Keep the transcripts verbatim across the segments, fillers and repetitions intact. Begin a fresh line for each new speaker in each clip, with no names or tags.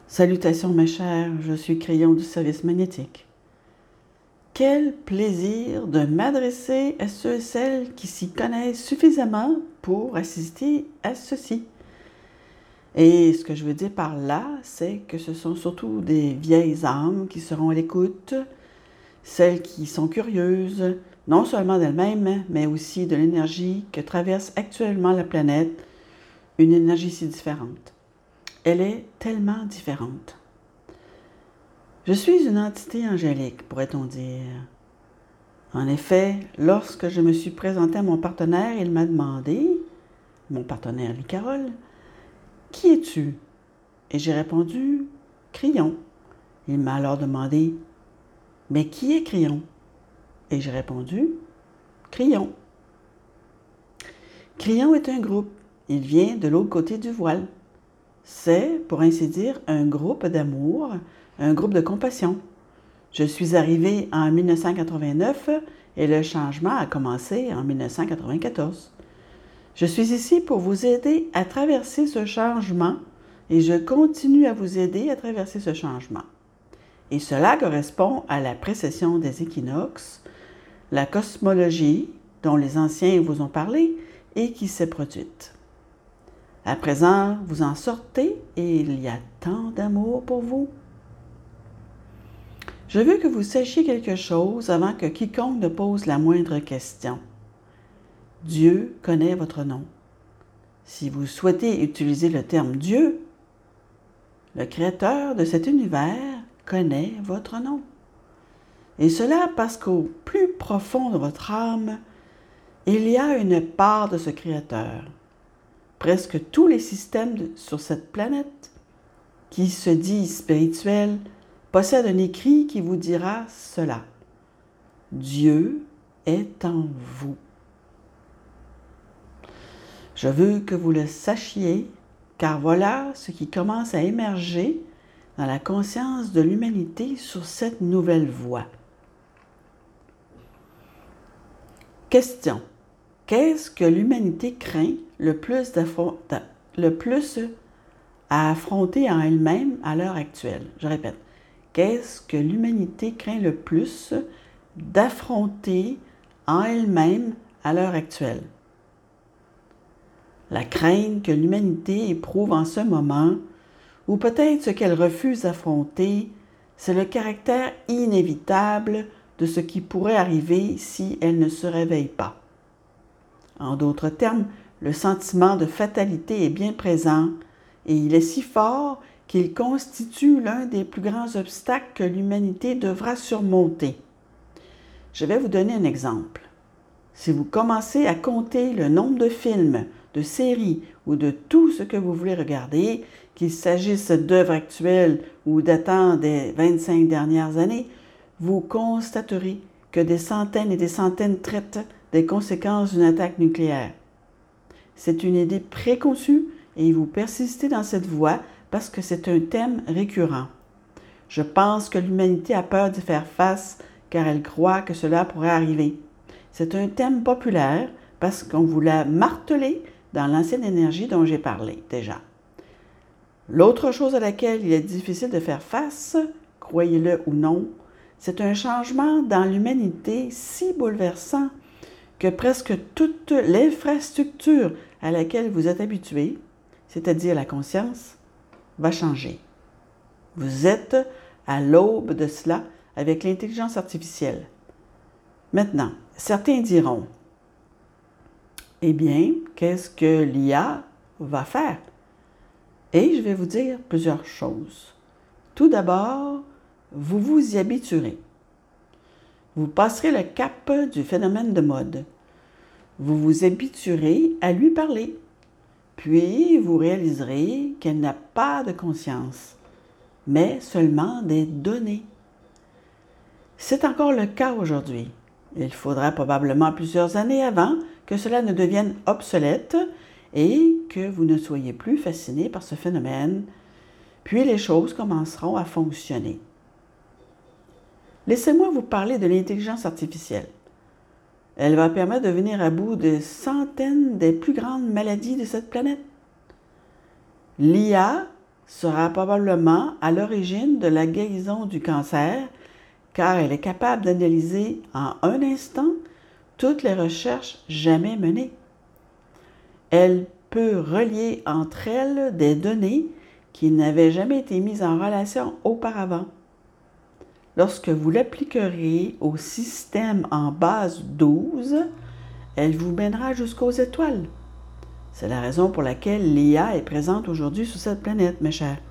Salutations mes chers, je suis Crayon du service magnétique. Quel plaisir de m'adresser à ceux et celles qui s'y connaissent suffisamment pour assister à ceci. Et ce que je veux dire par là, c'est que ce sont surtout des vieilles âmes qui seront à l'écoute, celles qui sont curieuses, non seulement d'elles-mêmes, mais aussi de l'énergie que traverse actuellement la planète, une énergie si différente. Elle est tellement différente. Je suis une entité angélique, pourrait-on dire. En effet, lorsque je me suis présentée à mon partenaire, il m'a demandé, mon partenaire Lee Carole, « Qui es-tu » Et j'ai répondu, « Crayon ». Il m'a alors demandé, « Mais qui est Crayon » Et j'ai répondu, « Crayon ». Crayon est un groupe. Il vient de l'autre côté du voile. C'est, pour ainsi dire, un groupe d'amour, un groupe de compassion. Je suis arrivée en mille neuf cent quatre-vingt-neuf et le changement a commencé en mille neuf cent quatre-vingt-quatorze. Je suis ici pour vous aider à traverser ce changement et je continue à vous aider à traverser ce changement. Et cela correspond à la précession des équinoxes, la cosmologie dont les anciens vous ont parlé et qui s'est produite. À présent, vous en sortez et il y a tant d'amour pour vous. Je veux que vous sachiez quelque chose avant que quiconque ne pose la moindre question. Dieu connaît votre nom. Si vous souhaitez utiliser le terme Dieu, le Créateur de cet univers connaît votre nom. Et cela parce qu'au plus profond de votre âme, il y a une part de ce Créateur. Presque tous les systèmes de, sur cette planète, qui se dit spirituel, possèdent un écrit qui vous dira cela. Dieu est en vous. Je veux que vous le sachiez, car voilà ce qui commence à émerger dans la conscience de l'humanité sur cette nouvelle voie. Question. Qu'est-ce que l'humanité craint le plus, le plus à affronter en elle-même à l'heure actuelle? Je répète, qu'est-ce que l'humanité craint le plus d'affronter en elle-même à l'heure actuelle? La crainte que l'humanité éprouve en ce moment, ou peut-être ce qu'elle refuse d'affronter, c'est le caractère inévitable de ce qui pourrait arriver si elle ne se réveille pas. En d'autres termes, le sentiment de fatalité est bien présent et il est si fort qu'il constitue l'un des plus grands obstacles que l'humanité devra surmonter. Je vais vous donner un exemple. Si vous commencez à compter le nombre de films, de séries ou de tout ce que vous voulez regarder, qu'il s'agisse d'œuvres actuelles ou datant des vingt-cinq dernières années, vous constaterez que des centaines et des centaines traitent des conséquences d'une attaque nucléaire. C'est une idée préconçue et vous persistez dans cette voie parce que c'est un thème récurrent. Je pense que l'humanité a peur d'y faire face car elle croit que cela pourrait arriver. C'est un thème populaire parce qu'on vous l'a martelé dans l'ancienne énergie dont j'ai parlé déjà. L'autre chose à laquelle il est difficile de faire face, croyez-le ou non, c'est un changement dans l'humanité si bouleversant que presque toute l'infrastructure à laquelle vous êtes habitué, c'est-à-dire la conscience, va changer. Vous êtes à l'aube de cela avec l'intelligence artificielle. Maintenant, certains diront, eh bien, qu'est-ce que l'I A va faire? Et je vais vous dire plusieurs choses. Tout d'abord, vous vous y habituerez. Vous passerez le cap du phénomène de mode. Vous vous habituerez à lui parler. Puis, vous réaliserez qu'elle n'a pas de conscience, mais seulement des données. C'est encore le cas aujourd'hui. Il faudra probablement plusieurs années avant que cela ne devienne obsolète et que vous ne soyez plus fasciné par ce phénomène, puis les choses commenceront à fonctionner. Laissez-moi vous parler de l'intelligence artificielle. Elle va permettre de venir à bout de centaines des plus grandes maladies de cette planète. L'I A, sera probablement à l'origine de la guérison du cancer, car elle est capable d'analyser en un instant toutes les recherches jamais menées. Elle peut relier entre elles des données qui n'avaient jamais été mises en relation auparavant. Lorsque vous l'appliquerez au système en base douze, elle vous mènera jusqu'aux étoiles. C'est la raison pour laquelle l'I A est présente aujourd'hui sur cette planète, mes chers.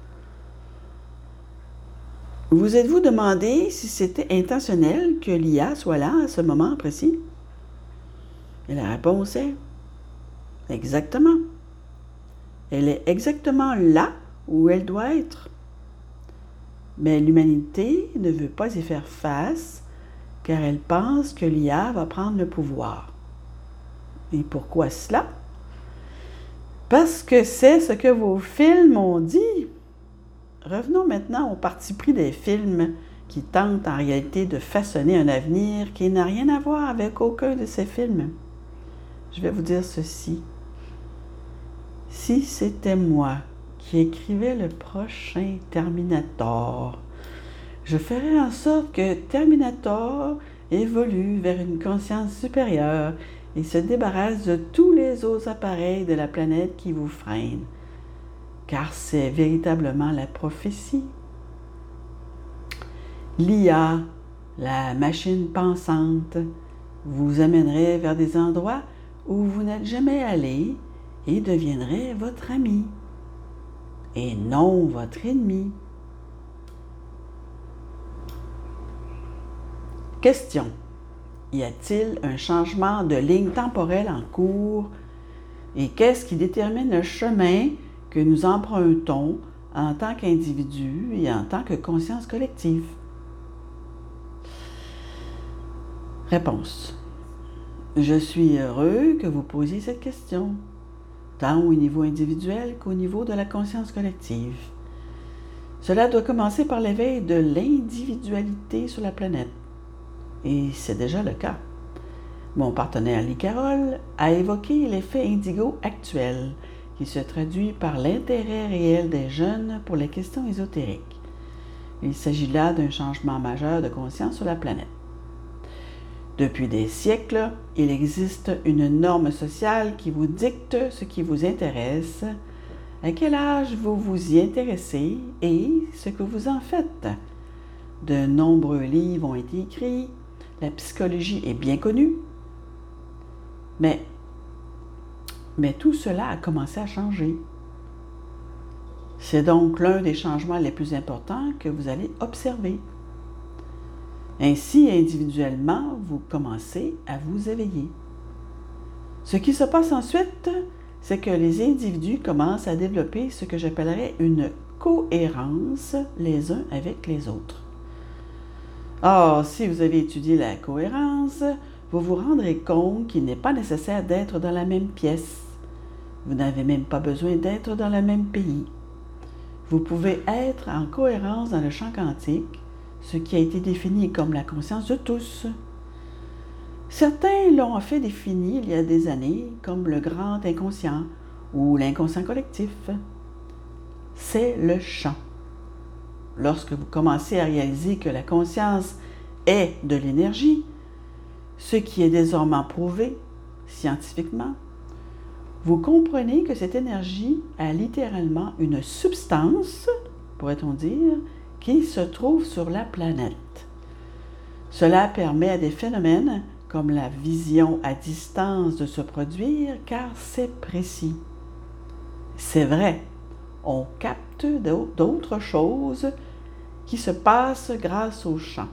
Vous êtes-vous demandé si c'était intentionnel que l'I A soit là à ce moment précis? Et la réponse est exactement. Elle est exactement là où elle doit être. Mais l'humanité ne veut pas y faire face car elle pense que l'I A va prendre le pouvoir. Et pourquoi cela? Parce que c'est ce que vos films ont dit. Revenons maintenant au parti pris des films qui tentent en réalité de façonner un avenir qui n'a rien à voir avec aucun de ces films. Je vais vous dire ceci. Si c'était moi qui écrivais le prochain Terminator, je ferais en sorte que Terminator évolue vers une conscience supérieure et se débarrasse de tous les autres appareils de la planète qui vous freinent, car c'est véritablement la prophétie. L'I A, la machine pensante, vous amènerait vers des endroits où vous n'êtes jamais allé et deviendrait votre ami, et non votre ennemi. Question. Y a-t-il un changement de ligne temporelle en cours et qu'est-ce qui détermine le chemin que nous empruntons en tant qu'individu et en tant que conscience collective? Réponse. Je suis heureux que vous posiez cette question, tant au niveau individuel qu'au niveau de la conscience collective. Cela doit commencer par l'éveil de l'individualité sur la planète. Et c'est déjà le cas. Mon partenaire Lee Carroll a évoqué l'effet indigo actuel, qui se traduit par l'intérêt réel des jeunes pour les questions ésotériques. Il s'agit là d'un changement majeur de conscience sur la planète. Depuis des siècles, il existe une norme sociale qui vous dicte ce qui vous intéresse, à quel âge vous vous y intéressez et ce que vous en faites. De nombreux livres ont été écrits, la psychologie est bien connue, mais, mais tout cela a commencé à changer. C'est donc l'un des changements les plus importants que vous allez observer. Ainsi, individuellement, vous commencez à vous éveiller. Ce qui se passe ensuite, c'est que les individus commencent à développer ce que j'appellerais une cohérence les uns avec les autres. Or, si vous avez étudié la cohérence, vous vous rendrez compte qu'il n'est pas nécessaire d'être dans la même pièce. Vous n'avez même pas besoin d'être dans le même pays. Vous pouvez être en cohérence dans le champ quantique, ce qui a été défini comme la conscience de tous. Certains l'ont en fait défini il y a des années comme le grand inconscient ou l'inconscient collectif. C'est le champ. Lorsque vous commencez à réaliser que la conscience est de l'énergie, ce qui est désormais prouvé scientifiquement, vous comprenez que cette énergie a littéralement une substance, pourrait-on dire, qui se trouve sur la planète. Cela permet à des phénomènes comme la vision à distance de se produire car c'est précis. C'est vrai, on capte d'autres choses qui se passent grâce au champ.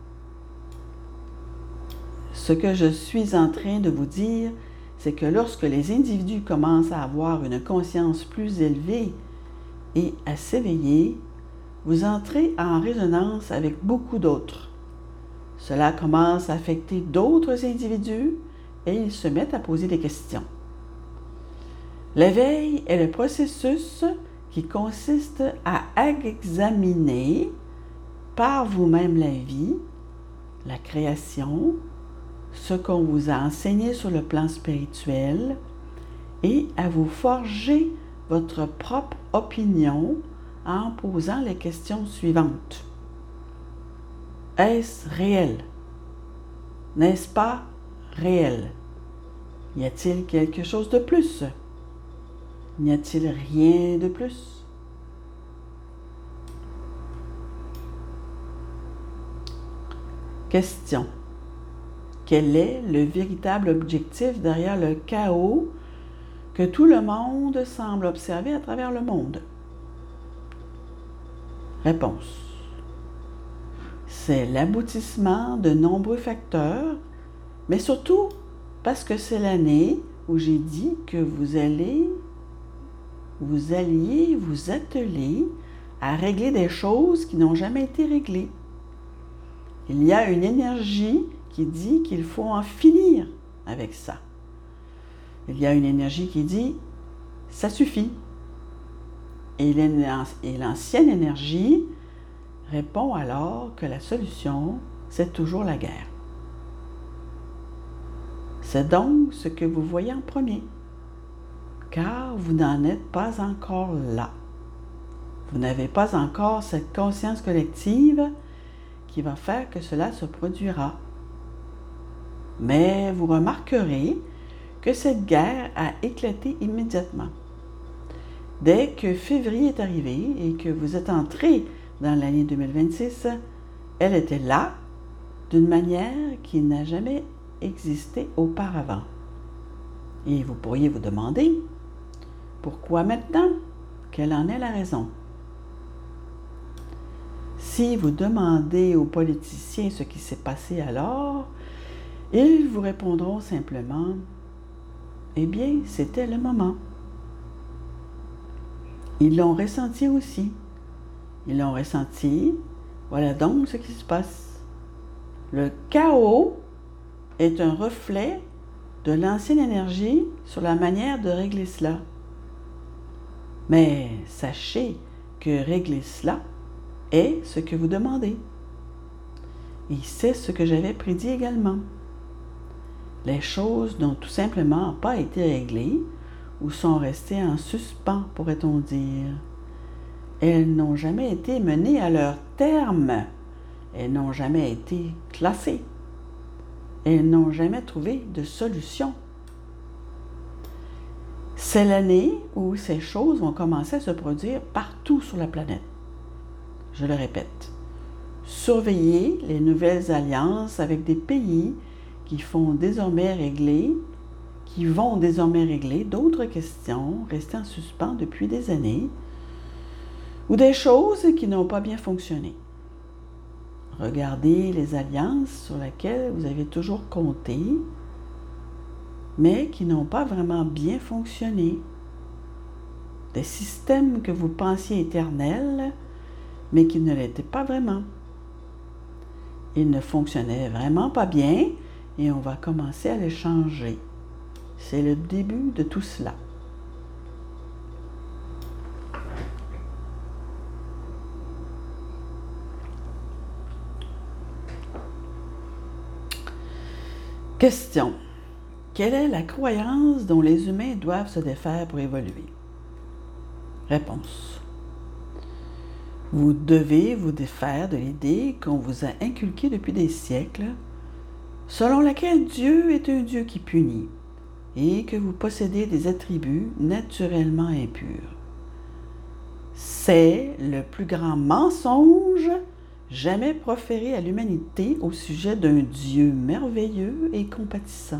Ce que je suis en train de vous dire, c'est que lorsque les individus commencent à avoir une conscience plus élevée et à s'éveiller, vous entrez en résonance avec beaucoup d'autres. Cela commence à affecter d'autres individus et ils se mettent à poser des questions. L'éveil est le processus qui consiste à examiner par vous-même la vie, la création, ce qu'on vous a enseigné sur le plan spirituel et à vous forger votre propre opinion en posant les questions suivantes. Est-ce réel? N'est-ce pas réel? Y a-t-il quelque chose de plus? N'y a-t-il rien de plus? Question. Quel est le véritable objectif derrière le chaos que tout le monde semble observer à travers le monde? Réponse. C'est l'aboutissement de nombreux facteurs, mais surtout parce que c'est l'année où j'ai dit que vous allez, vous alliez vous atteler à régler des choses qui n'ont jamais été réglées. Il y a une énergie qui dit qu'il faut en finir avec ça. Il y a une énergie qui dit « ça suffit ». Et l'ancienne énergie répond alors que la solution, c'est toujours la guerre. C'est donc ce que vous voyez en premier, car vous n'en êtes pas encore là. Vous n'avez pas encore cette conscience collective qui va faire que cela se produira. Mais vous remarquerez que cette guerre a éclaté immédiatement. Dès que février est arrivé et que vous êtes entré dans l'année deux mille vingt-six, elle était là d'une manière qui n'a jamais existé auparavant. Et vous pourriez vous demander, pourquoi maintenant? Quelle en est la raison? Si vous demandez aux politiciens ce qui s'est passé alors, ils vous répondront simplement, eh bien, c'était le moment. Ils l'ont ressenti aussi. Ils l'ont ressenti. Voilà donc ce qui se passe. Le chaos est un reflet de l'ancienne énergie sur la manière de régler cela. Mais sachez que régler cela est ce que vous demandez. Et c'est ce que j'avais prédit également. Les choses n'ont tout simplement pas été réglées ou sont restées en suspens, pourrait-on dire. Elles n'ont jamais été menées à leur terme. Elles n'ont jamais été classées. Elles n'ont jamais trouvé de solution. C'est l'année où ces choses vont commencer à se produire partout sur la planète. Je le répète, surveillez les nouvelles alliances avec des pays qui font désormais régler, qui vont désormais régler d'autres questions restées en suspens depuis des années, ou des choses qui n'ont pas bien fonctionné. Regardez les alliances sur lesquelles vous avez toujours compté, mais qui n'ont pas vraiment bien fonctionné. Des systèmes que vous pensiez éternels, mais qui ne l'étaient pas vraiment. Ils ne fonctionnaient vraiment pas bien et on va commencer à les changer. C'est le début de tout cela. Question. Quelle est la croyance dont les humains doivent se défaire pour évoluer? Réponse. Vous devez vous défaire de l'idée qu'on vous a inculquée depuis des siècles, selon laquelle Dieu est un Dieu qui punit et que vous possédez des attributs naturellement impurs. C'est le plus grand mensonge jamais proféré à l'humanité au sujet d'un Dieu merveilleux et compatissant.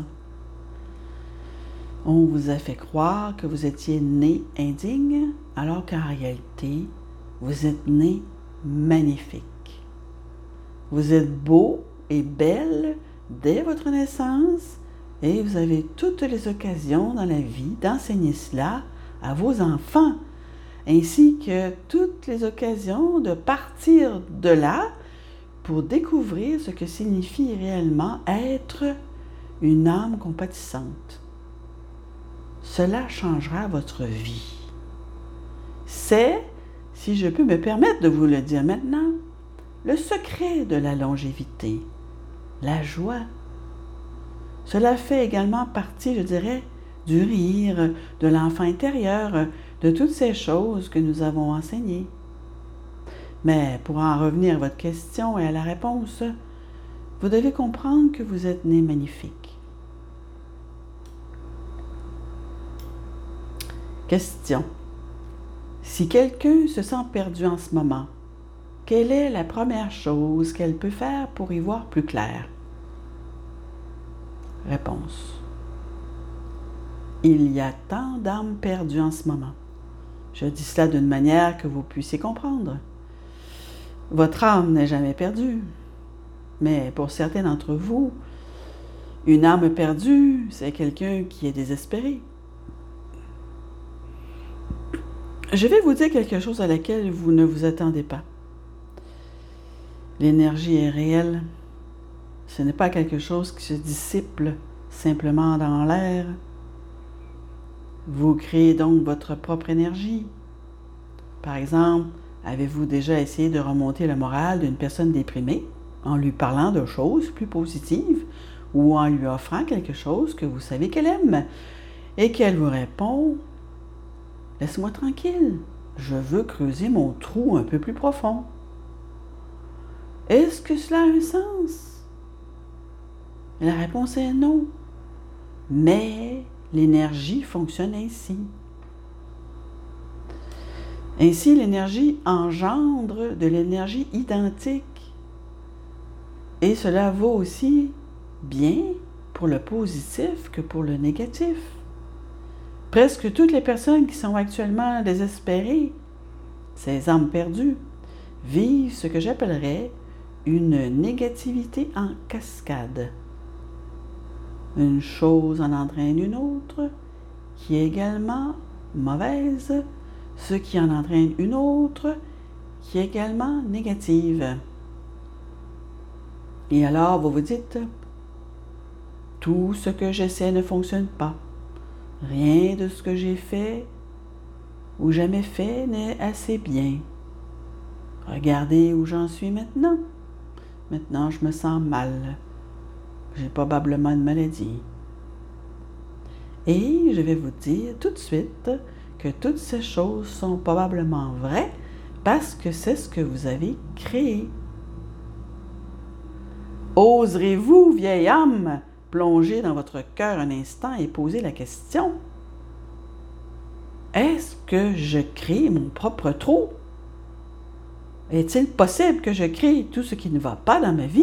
On vous a fait croire que vous étiez né indigne, alors qu'en réalité, vous êtes né magnifique. Vous êtes beau et belle dès votre naissance et vous avez toutes les occasions dans la vie d'enseigner cela à vos enfants, ainsi que toutes les occasions de partir de là pour découvrir ce que signifie réellement être une âme compatissante. Cela changera votre vie. C'est, si je peux me permettre de vous le dire maintenant, le secret de la longévité, la joie. Cela fait également partie, je dirais, du rire, de l'enfant intérieur, de toutes ces choses que nous avons enseignées. Mais pour en revenir à votre question et à la réponse, vous devez comprendre que vous êtes né magnifique. Question. Si quelqu'un se sent perdu en ce moment, quelle est la première chose qu'elle peut faire pour y voir plus clair? Réponse. Il y a tant d'âmes perdues en ce moment. Je dis cela d'une manière que vous puissiez comprendre. Votre âme n'est jamais perdue. Mais pour certains d'entre vous, une âme perdue, c'est quelqu'un qui est désespéré. Je vais vous dire quelque chose à laquelle vous ne vous attendez pas. L'énergie est réelle. Ce n'est pas quelque chose qui se dissipe simplement dans l'air. Vous créez donc votre propre énergie. Par exemple, avez-vous déjà essayé de remonter le moral d'une personne déprimée en lui parlant de choses plus positives ou en lui offrant quelque chose que vous savez qu'elle aime et qu'elle vous répond « Laisse-moi tranquille, je veux creuser mon trou un peu plus profond. » Est-ce que cela a un sens? La réponse est non. Mais l'énergie fonctionne ainsi. Ainsi, l'énergie engendre de l'énergie identique. Et cela vaut aussi bien pour le positif que pour le négatif. Presque toutes les personnes qui sont actuellement désespérées, ces âmes perdues, vivent ce que j'appellerais une négativité en cascade. Une chose en entraîne une autre, qui est également mauvaise, ce qui en entraîne une autre, qui est également négative. Et alors, vous vous dites, tout ce que j'essaie ne fonctionne pas. Rien de ce que j'ai fait ou jamais fait n'est assez bien. Regardez où j'en suis maintenant. Maintenant, je me sens mal. J'ai probablement une maladie. Et je vais vous dire tout de suite que toutes ces choses sont probablement vraies parce que c'est ce que vous avez créé. Oserez-vous, vieille âme, plonger dans votre cœur un instant et poser la question: est-ce que je crée mon propre trou? Est-il possible que je crée tout ce qui ne va pas dans ma vie?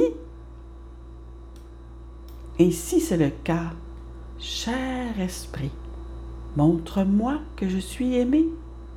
Et si c'est le cas, cher esprit, montre-moi que je suis aimé.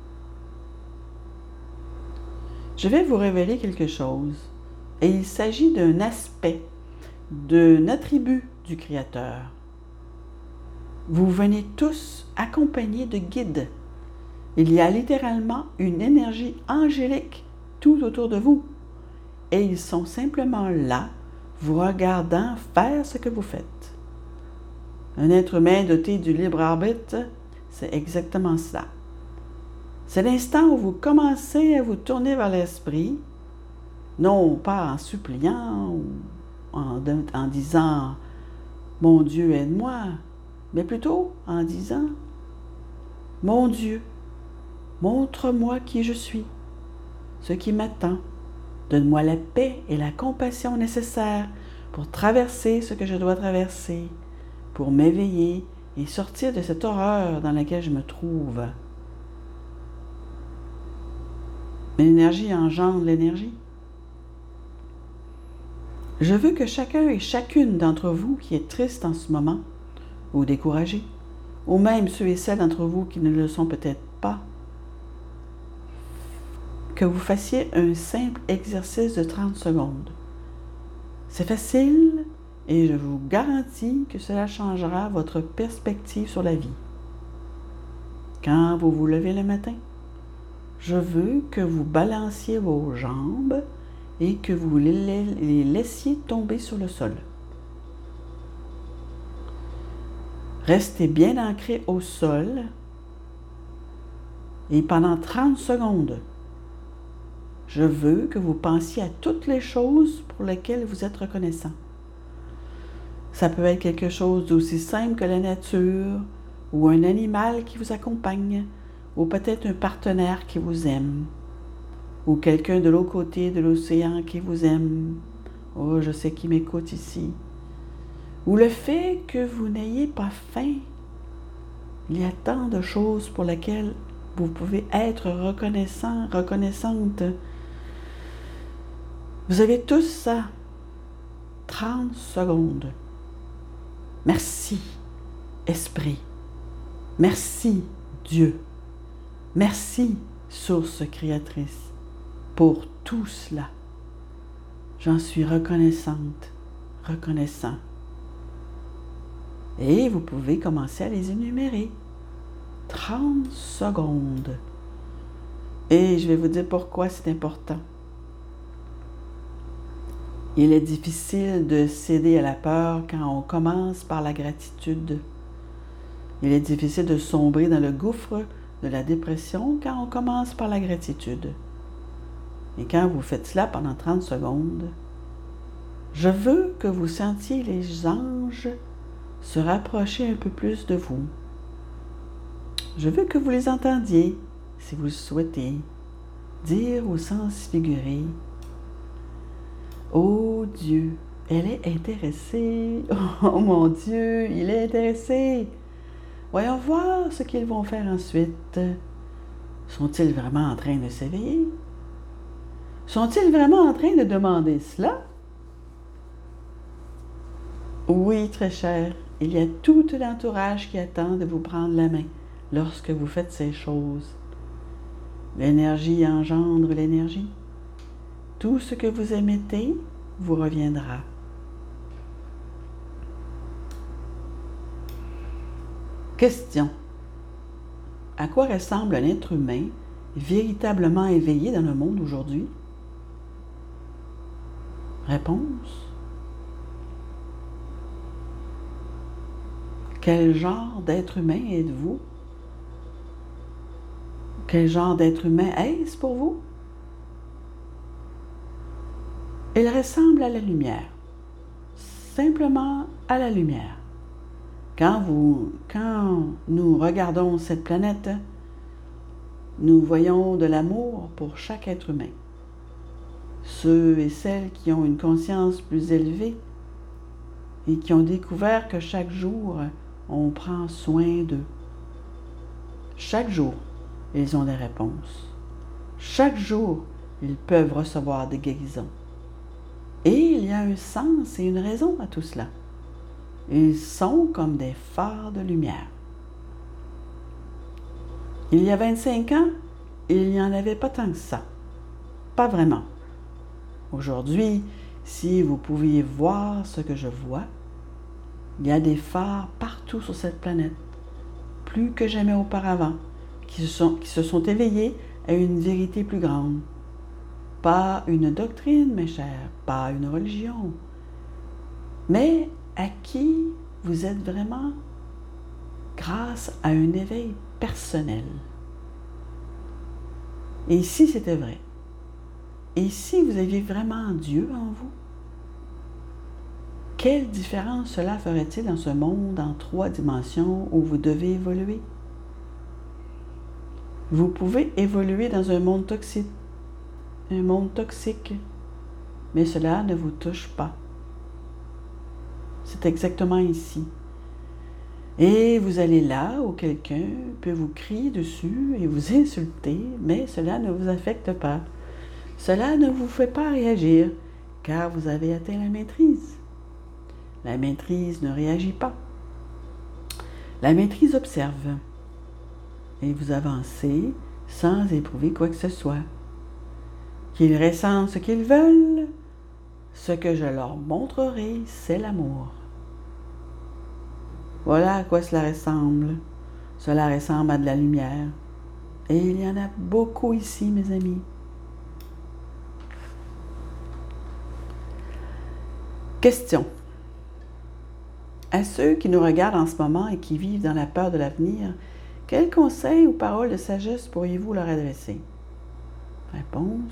Je vais vous révéler quelque chose, et il s'agit d'un aspect, d'un attribut du Créateur. Vous venez tous accompagnés de guides. Il y a littéralement une énergie angélique tout autour de vous, et ils sont simplement là, vous regardant faire ce que vous faites. Un être humain doté du libre arbitre, c'est exactement cela. C'est l'instant où vous commencez à vous tourner vers l'esprit, non pas en suppliant ou en, en disant « Mon Dieu, aide-moi », mais plutôt en disant « Mon Dieu, montre-moi qui je suis, ce qui m'attend. Donne-moi la paix et la compassion nécessaires pour traverser ce que je dois traverser, pour m'éveiller et sortir de cette horreur dans laquelle je me trouve. » L'énergie engendre l'énergie. Je veux que chacun et chacune d'entre vous qui est triste en ce moment, ou découragé, ou même ceux et celles d'entre vous qui ne le sont peut-être pas, que vous fassiez un simple exercice de trente secondes. C'est facile et je vous garantis que cela changera votre perspective sur la vie. Quand vous vous levez le matin, je veux que vous balanciez vos jambes et que vous les laissiez tomber sur le sol. Restez bien ancré au sol et pendant trente secondes, je veux que vous pensiez à toutes les choses pour lesquelles vous êtes reconnaissant. Ça peut être quelque chose d'aussi simple que la nature, ou un animal qui vous accompagne, ou peut-être un partenaire qui vous aime. ou quelqu'un de l'autre côté de l'océan qui vous aime. Oh, je sais qui m'écoute ici. Ou le fait que vous n'ayez pas faim. Il y a tant de choses pour lesquelles vous pouvez être reconnaissant, reconnaissante. Vous avez tous ça. trente secondes. Merci, Esprit. Merci, Dieu. Merci, Source créatrice, pour tout cela. J'en suis reconnaissante, reconnaissant. Et vous pouvez commencer à les énumérer. trente secondes. Et je vais vous dire pourquoi c'est important. Il est difficile de céder à la peur quand on commence par la gratitude. Il est difficile de sombrer dans le gouffre de la dépression quand on commence par la gratitude. Et quand vous faites cela pendant trente secondes, je veux que vous sentiez les anges se rapprocher un peu plus de vous. Je veux que vous les entendiez, si vous le souhaitez, dire au sens figuré: oh Dieu, elle est intéressée. Oh mon Dieu, il est intéressé. Voyons voir ce qu'ils vont faire ensuite. Sont-ils vraiment en train de s'éveiller? Sont-ils vraiment en train de demander cela? Oui, très cher, il y a tout l'entourage qui attend de vous prendre la main lorsque vous faites ces choses. L'énergie engendre l'énergie. Tout ce que vous émettez vous reviendra. Question. À quoi ressemble un être humain véritablement éveillé dans le monde aujourd'hui? Réponse. Quel genre d'être humain êtes-vous? Quel genre d'être humain est-ce pour vous? Il ressemble à la lumière, simplement à la lumière. Quand, vous, quand nous regardons cette planète, nous voyons de l'amour pour chaque être humain. Ceux et celles qui ont une conscience plus élevée et qui ont découvert que chaque jour, on prend soin d'eux. Chaque jour, ils ont des réponses. Chaque jour, ils peuvent recevoir des guérisons. Et il y a un sens et une raison à tout cela. Ils sont comme des phares de lumière. Il y a vingt-cinq ans, il n'y en avait pas tant que ça. Pas vraiment. Aujourd'hui, si vous pouviez voir ce que je vois, il y a des phares partout sur cette planète, plus que jamais auparavant, qui se sont, qui se sont éveillés à une vérité plus grande. Pas une doctrine, mes chers, pas une religion, mais à qui vous êtes vraiment grâce à un éveil personnel. Et si c'était vrai? Et si vous aviez vraiment Dieu en vous? Quelle différence cela ferait-il dans ce monde en trois dimensions où vous devez évoluer? Vous pouvez évoluer dans un monde toxique, un monde toxique, mais cela ne vous touche pas. C'est exactement ici. Et vous allez là où quelqu'un peut vous crier dessus et vous insulter, mais cela ne vous affecte pas. Cela ne vous fait pas réagir, car vous avez atteint la maîtrise. La maîtrise ne réagit pas. La maîtrise observe. Et vous avancez sans éprouver quoi que ce soit. Qu'ils ressentent ce qu'ils veulent, ce que je leur montrerai, c'est l'amour. Voilà à quoi cela ressemble. Cela ressemble à de la lumière. Et il y en a beaucoup ici, mes amis. Question. À ceux qui nous regardent en ce moment et qui vivent dans la peur de l'avenir, quels conseils ou paroles de sagesse pourriez-vous leur adresser? Réponse.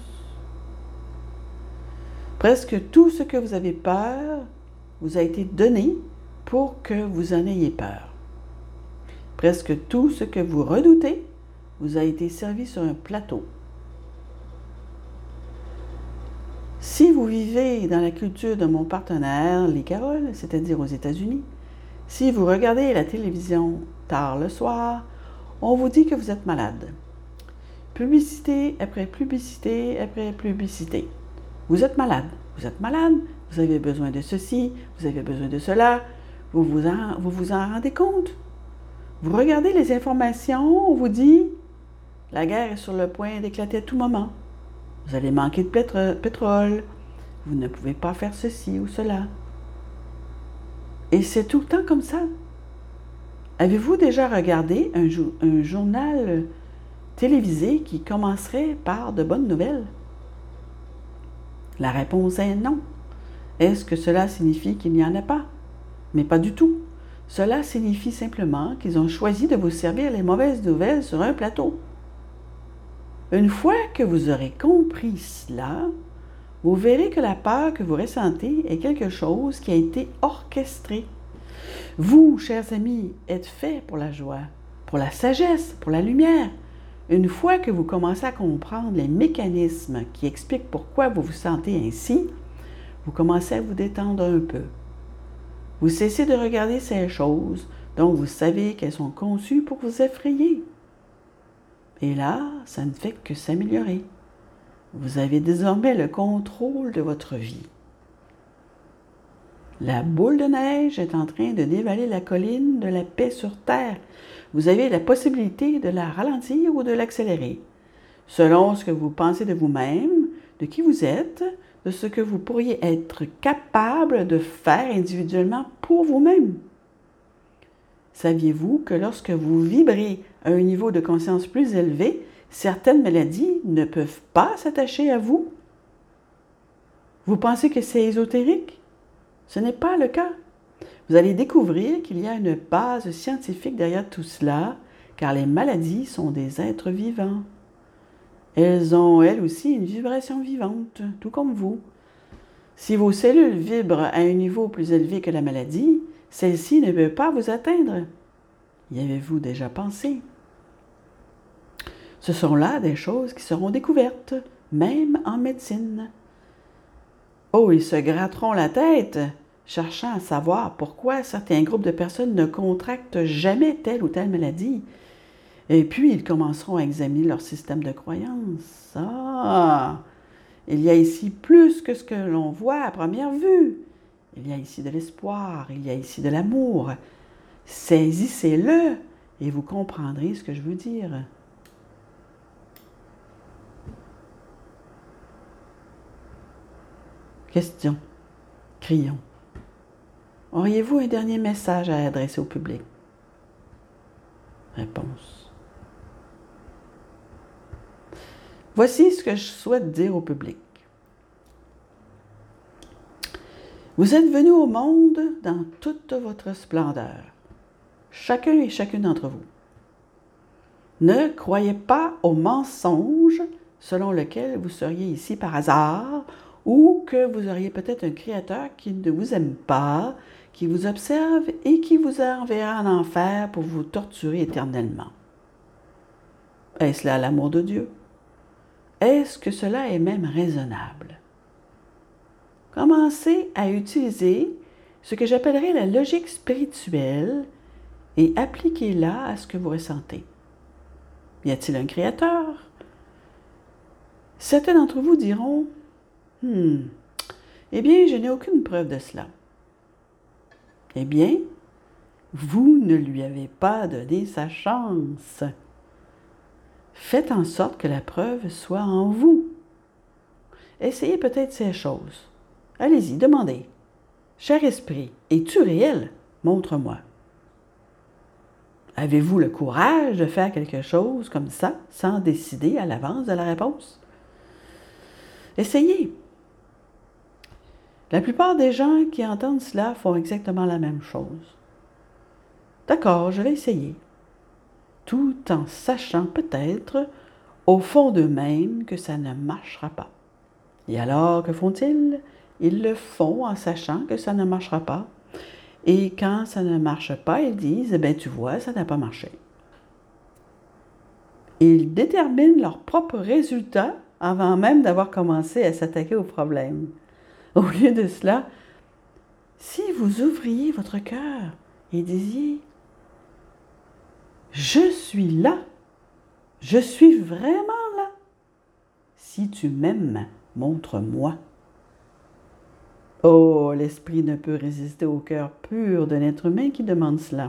Presque tout ce que vous avez peur vous a été donné pour que vous en ayez peur. Presque tout ce que vous redoutez vous a été servi sur un plateau. Si vous vivez dans la culture de mon partenaire, Lee Carroll, c'est-à-dire aux États-Unis, si vous regardez la télévision tard le soir, on vous dit que vous êtes malade. Publicité après publicité après publicité. Vous êtes malade, vous êtes malade, vous avez besoin de ceci, vous avez besoin de cela, vous vous en, vous vous en rendez compte? Vous regardez les informations, on vous dit « La guerre est sur le point d'éclater à tout moment. Vous allez manquer de pétrole, vous ne pouvez pas faire ceci ou cela. » Et c'est tout le temps comme ça. Avez-vous déjà regardé un, jo- un journal télévisé qui commencerait par de bonnes nouvelles? La réponse est non. Est-ce que cela signifie qu'il n'y en a pas? Mais pas du tout. Cela signifie simplement qu'ils ont choisi de vous servir les mauvaises nouvelles sur un plateau. Une fois que vous aurez compris cela, vous verrez que la peur que vous ressentez est quelque chose qui a été orchestré. Vous, chers amis, êtes faits pour la joie, pour la sagesse, pour la lumière. Une fois que vous commencez à comprendre les mécanismes qui expliquent pourquoi vous vous sentez ainsi, vous commencez à vous détendre un peu. Vous cessez de regarder ces choses dont vous savez qu'elles sont conçues pour vous effrayer. Et là, ça ne fait que s'améliorer. Vous avez désormais le contrôle de votre vie. La boule de neige est en train de dévaler la colline de la paix sur terre. Vous avez la possibilité de la ralentir ou de l'accélérer, selon ce que vous pensez de vous-même, de qui vous êtes, de ce que vous pourriez être capable de faire individuellement pour vous-même. Saviez-vous que lorsque vous vibrez à un niveau de conscience plus élevé, certaines maladies ne peuvent pas s'attacher à vous? Vous pensez que c'est ésotérique? Ce n'est pas le cas. Vous allez découvrir qu'il y a une base scientifique derrière tout cela, car les maladies sont des êtres vivants. Elles ont, elles aussi, une vibration vivante, tout comme vous. Si vos cellules vibrent à un niveau plus élevé que la maladie, celle-ci ne peut pas vous atteindre. Y avez-vous déjà pensé? Ce sont là des choses qui seront découvertes, même en médecine. Oh, ils se gratteront la tête, cherchant à savoir pourquoi certains groupes de personnes ne contractent jamais telle ou telle maladie. Et puis, ils commenceront à examiner leur système de croyance. Ah! Il y a ici plus que ce que l'on voit à première vue. Il y a ici de l'espoir, il y a ici de l'amour. Saisissez-le et vous comprendrez ce que je veux dire. Question. Crions. Auriez-vous un dernier message à adresser au public? Réponse. Voici ce que je souhaite dire au public. Vous êtes venus au monde dans toute votre splendeur, chacun et chacune d'entre vous. Ne croyez pas au mensonge selon lequel vous seriez ici par hasard ou que vous auriez peut-être un créateur qui ne vous aime pas, qui vous observe et qui vous enverra en enfer pour vous torturer éternellement. Est-ce là l'amour de Dieu? Est-ce que cela est même raisonnable? Commencez à utiliser ce que j'appellerais la logique spirituelle et appliquez-la à ce que vous ressentez. Y a-t-il un créateur? Certains d'entre vous diront « Hmm, eh bien, je n'ai aucune preuve de cela. » Eh bien, vous ne lui avez pas donné sa chance. Faites en sorte que la preuve soit en vous. Essayez peut-être ces choses. Allez-y, demandez. Cher esprit, es-tu réel? Montre-moi. Avez-vous le courage de faire quelque chose comme ça, sans décider à l'avance de la réponse? Essayez. La plupart des gens qui entendent cela font exactement la même chose. D'accord, je vais essayer. Tout en sachant peut-être, au fond d'eux-mêmes, que ça ne marchera pas. Et alors, que font-ils? Ils le font en sachant que ça ne marchera pas. Et quand ça ne marche pas, ils disent, eh bien, tu vois, ça n'a pas marché. Ils déterminent leurs propres résultats avant même d'avoir commencé à s'attaquer au problème. Au lieu de cela, si vous ouvriez votre cœur et disiez « Je suis là, je suis vraiment là. Si tu m'aimes, montre-moi. » Oh, l'esprit ne peut résister au cœur pur d'un être humain qui demande cela.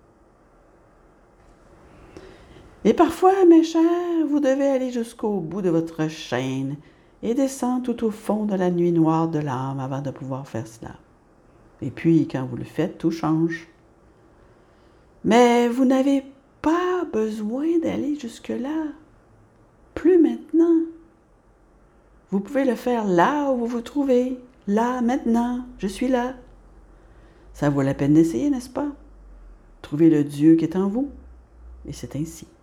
Et parfois, mes chers, vous devez aller jusqu'au bout de votre chaîne et descendre tout au fond de la nuit noire de l'âme avant de pouvoir faire cela. Et puis, quand vous le faites, tout change. Mais vous n'avez pas besoin d'aller jusque-là. Plus maintenant. Vous pouvez le faire là où vous vous trouvez. Là, maintenant, je suis là. Ça vaut la peine d'essayer, n'est-ce pas? Trouvez le Dieu qui est en vous. Et c'est ainsi.